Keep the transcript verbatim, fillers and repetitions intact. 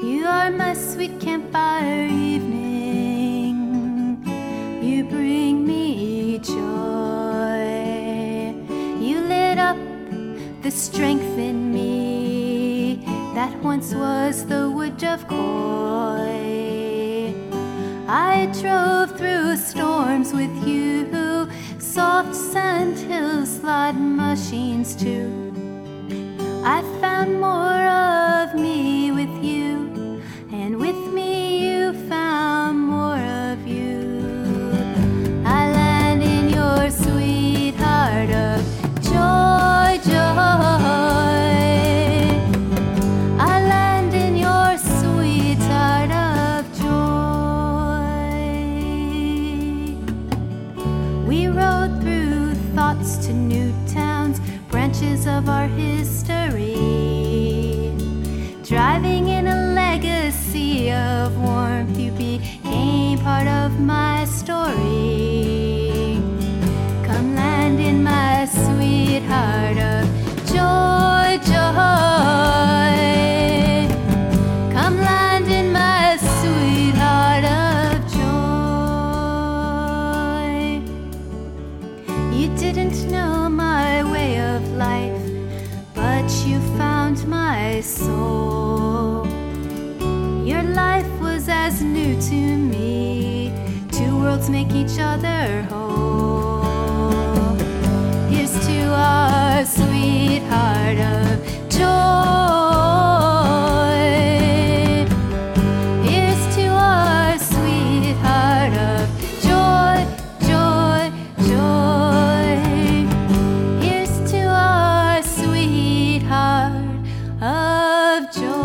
You are my sweet campfire evening. You bring me joy. You lit up the strength in me that once was the wood of Coy. I drove through storms with you, soft sand hills, slot machines too. I found more of me with you, and with me you found more of you. I land in your sweet heart of joy, joy. I land in your sweet heart of joy. We rode through thoughts to new towns, branches of our history, driving in a legacy of warmth. You became part of my story. Come land in my sweet heart of joy, joy. Come land in my sweet heart of joy. You didn't know my way of life, but you found my soul. Your life was as new to me. Two worlds make each other whole. Here's to our sweet heart of joy. Here's to our sweet heart of joy, joy, joy. Here's to our sweet heart of joy.